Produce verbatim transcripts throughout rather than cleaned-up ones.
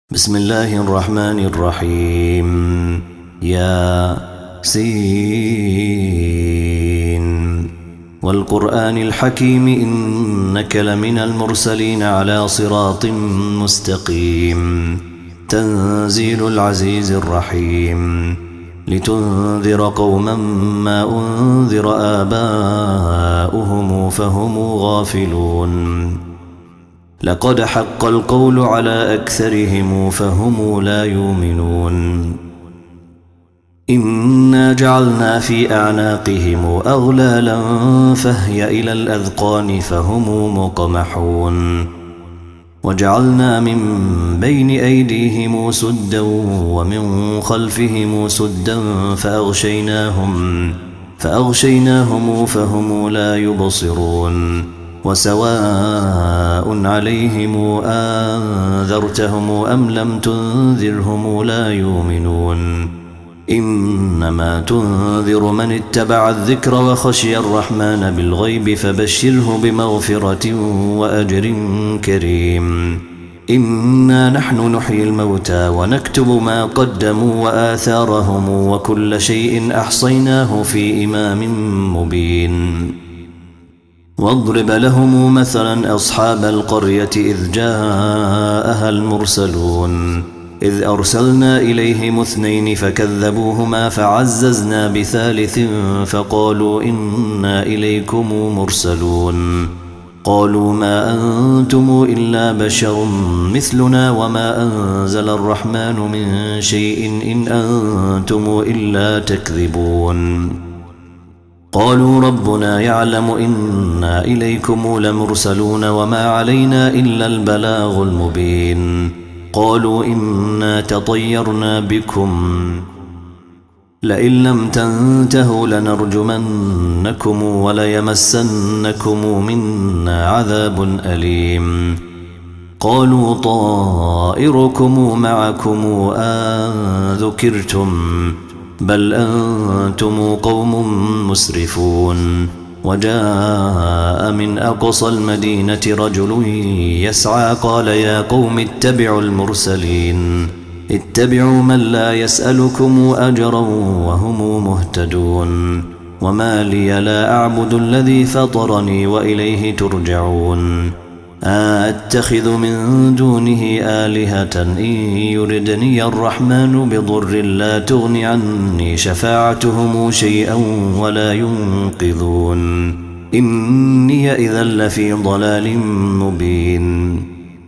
بسم الله الرحمن الرحيم. يا سين والقرآن الحكيم إنك لمن المرسلين على صراط مستقيم. تنزيل العزيز الرحيم. لتنذر قوما ما أنذر آباؤهم فهم غافلون. لقد حق القول على أكثرهم فهم لا يؤمنون. إنا جعلنا في أعناقهم أغلالا فهي إلى الأذقان فهم مقمحون. وجعلنا من بين أيديهم سدا ومن خلفهم سدا فأغشيناهم فأغشيناهم فهم لا يبصرون. وسواء عليهم أنذرتهم أم لم تنذرهم لا يؤمنون. إنما تنذر من اتبع الذكر وخشي الرحمن بالغيب فبشره بمغفرة وأجر كريم. إنا نحن نحيي الموتى ونكتب ما قدموا وآثارهم وكل شيء أحصيناه في إمام مبين. واضرب لهم مثلا أصحاب القرية إذ جاءها المرسلون إذ أرسلنا إليهم اثنين فكذبوهما فعززنا بثالث فقالوا إنا إليكم مرسلون. قالوا ما أنتم إلا بشر مثلنا وما أنزل الرحمن من شيء إن أنتم إلا تكذبون. قالوا ربنا يعلم إنا إليكم لمرسلون وما علينا إلا البلاغ المبين. قالوا إنا تطيرنا بكم لئن لم تنتهوا لنرجمنكم وليمسنكم منا عذاب أليم. قالوا طائركم معكم أذكرتم بل أنتم قوم مسرفون. وجاء من أقصى المدينة رجل يسعى قال يا قوم اتبعوا المرسلين اتبعوا من لا يسألكم أجرا وهم مهتدون. وما لي لا أعبد الذي فطرني وإليه ترجعون. أتخذ من دونه آلهة إن يردني الرحمن بضر لا تغن عني شفاعتهم شيئا ولا ينقذون. إني إذا لفي ضلال مبين.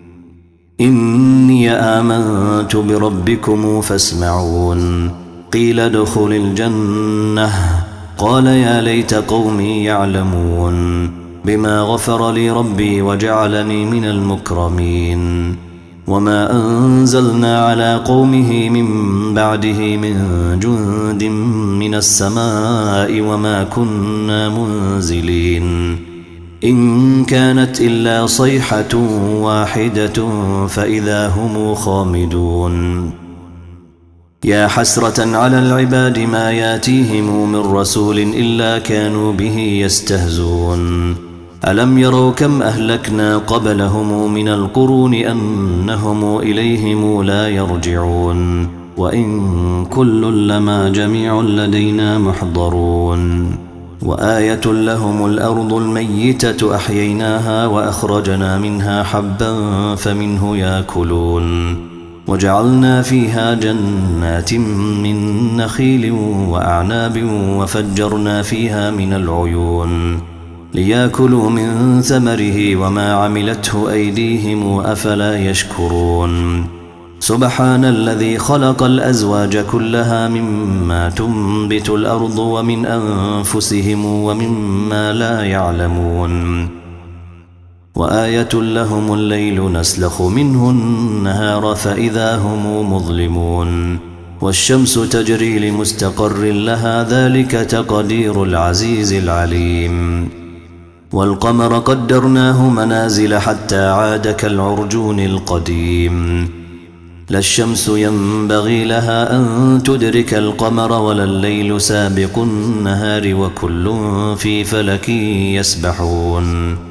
إني آمنت بربكم فاسمعون. قيل ادخل الجنة قال يا ليت قومي يعلمون بما غفر لي ربي وجعلني من المكرمين. وما أنزلنا على قومه من بعده من جند من السماء وما كنا منزلين. إن كانت إلا صيحة واحدة فإذا هم خامدون. يا حسرة على العباد ما ياتيهم من رسول إلا كانوا به يستهزون. ألم يروا كم أهلكنا قبلهم من القرون أنهم إليهم لا يرجعون. وإن كل لما جميع لدينا محضرون. وآية لهم الأرض الميتة أحييناها وأخرجنا منها حبا فمنه يأكلون. وجعلنا فيها جنات من نخيل وأعناب وفجرنا فيها من العيون ليأكلوا من ثمره وما عملته أيديهم أفلا يشكرون. سبحان الذي خلق الأزواج كلها مما تنبت الأرض ومن أنفسهم ومما لا يعلمون. وآية لهم الليل نسلخ منه النهار فإذا هم مظلمون. والشمس تجري لمستقر لها ذلك تقدير العزيز العليم. والقمر قدرناه منازل حتى عاد كالعرجون القديم. لا الشمس ينبغي لها أن تدرك القمر ولا الليل سابق النهار وكل في فلك يسبحون.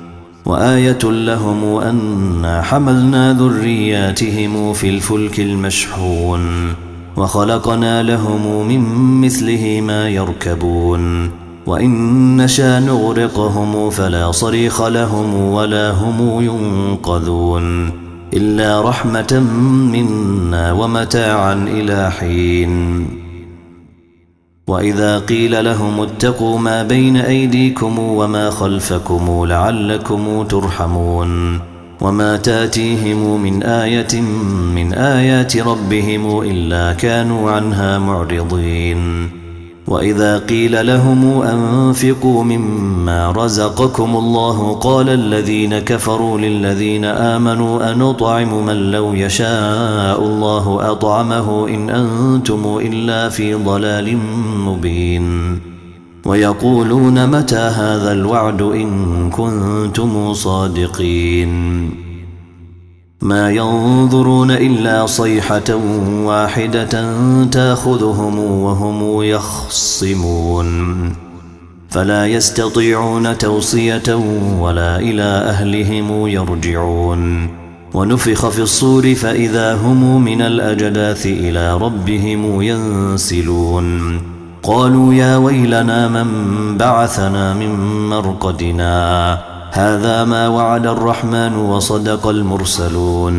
وآية لهم أنا حملنا ذرياتهم في الفلك المشحون وخلقنا لهم من مثله ما يركبون وإن نشأ نغرقهم فلا صريخ لهم ولا هم ينقذون إلا رحمة منا ومتاعا إلى حين. وإذا قيل لهم اتقوا ما بين أيديكم وما خلفكم لعلكم ترحمون وما تاتيهم من آية من آيات ربهم إلا كانوا عنها معرضين. وإذا قيل لهم أنفقوا مما رزقكم الله قال الذين كفروا للذين آمنوا أنطعم من لو يشاء الله أطعمه إن أنتم إلا في ضلال مبين. ويقولون متى هذا الوعد إن كنتم صادقين. ما ينظرون إلا صيحة واحدة تأخذهم وهم يخصمون فلا يستطيعون توصية ولا إلى أهلهم يرجعون. ونفخ في الصور فإذا هم من الأجداث إلى ربهم ينسلون. قالوا يا ويلنا من بعثنا من مرقدنا هذا ما وعد الرحمن وصدق المرسلون.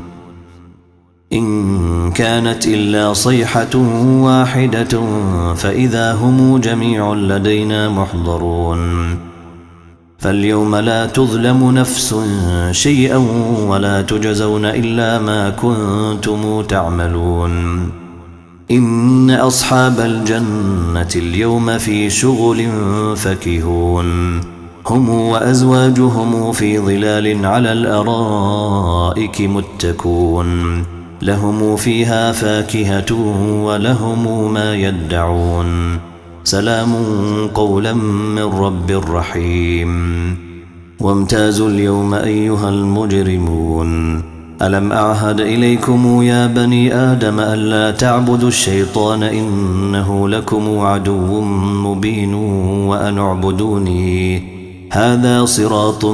إن كانت إلا صيحة واحدة فإذا هم جميع لدينا محضرون. فاليوم لا تظلم نفس شيئا ولا تجزون إلا ما كنتم تعملون. إن أصحاب الجنة اليوم في شغل فكهون هم وأزواجهم في ظلال على الأرائك متكون لهم فيها فاكهة ولهم ما يدعون سلام قولا من رب رحيم. وامتازوا اليوم أيها المجرمون ألم أعهد إليكم يا بني آدم ألا تعبدوا الشيطان إنه لكم عدو مبين وأن اعبدوني هذا صراط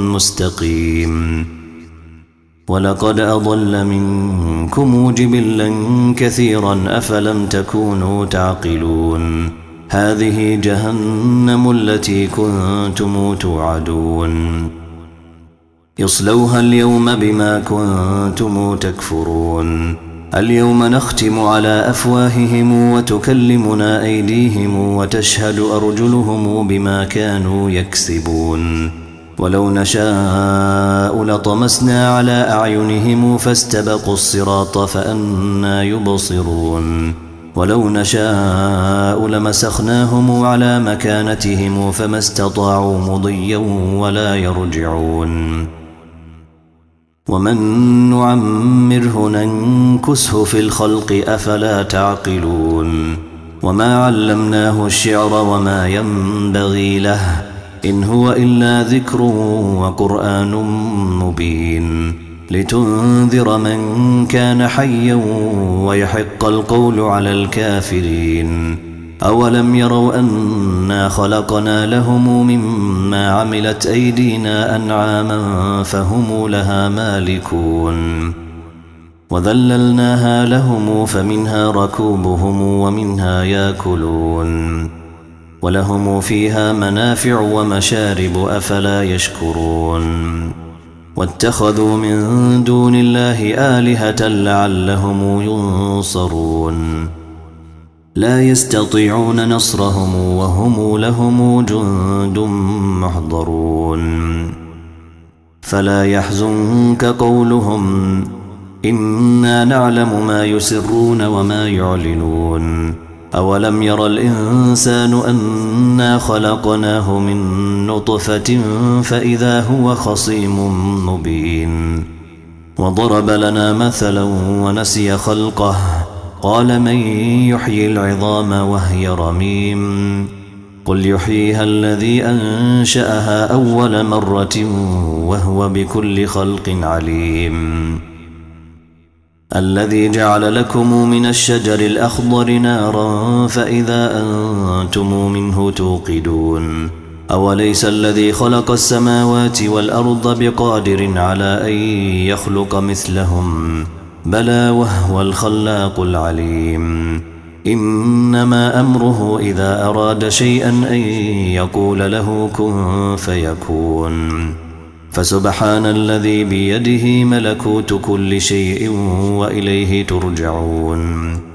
مستقيم. ولقد أضل منكم جبلا كثيرا أفلم تكونوا تعقلون هذه جهنم التي كنتم توعدون اصلوها اليوم بما كنتم تكفرون. اليوم نختم على أفواههم وتكلمنا أيديهم وتشهد أرجلهم بما كانوا يكسبون. ولو نشاء لطمسنا على أعينهم فاستبقوا الصراط فأنى يبصرون. ولو نشاء لمسخناهم على مكانتهم فما استطاعوا مضيا ولا يرجعون. ومن نعمره ننكسه في الخلق أفلا تعقلون. وما علمناه الشعر وما ينبغي له إن هو إلا ذكر وقرآن مبين لتنذر من كان حيا ويحق القول على الكافرين. أولم يروا أنا خلقنا لهم مما عملت أيدينا أنعاما فهم لها مالكون وذللناها لهم فمنها ركوبهم ومنها ياكلون ولهم فيها منافع ومشارب أفلا يشكرون. واتخذوا من دون الله آلهة لعلهم ينصرون لا يستطيعون نصرهم وهم لهم جند محضرون. فلا يحزنك قولهم إنا نعلم ما يسرون وما يعلنون. أولم ير الإنسان أنا خلقناه من نطفة فإذا هو خصيم مبين. وضرب لنا مثلا ونسي خلقه قال من يحيي العظام وهي رميم قل يحييها الذي أنشأها أول مرة وهو بكل خلق عليم. الذي جعل لكم من الشجر الأخضر نارا فإذا أنتم منه توقدون أوليس الذي خلق السماوات والأرض بقادر على أن يخلق مثلهم بلى وهو الخلاق العليم إنما أمره إذا أراد شيئا أن يقول له كن فيكون فسبحان الذي بيده ملكوت كل شيء وإليه ترجعون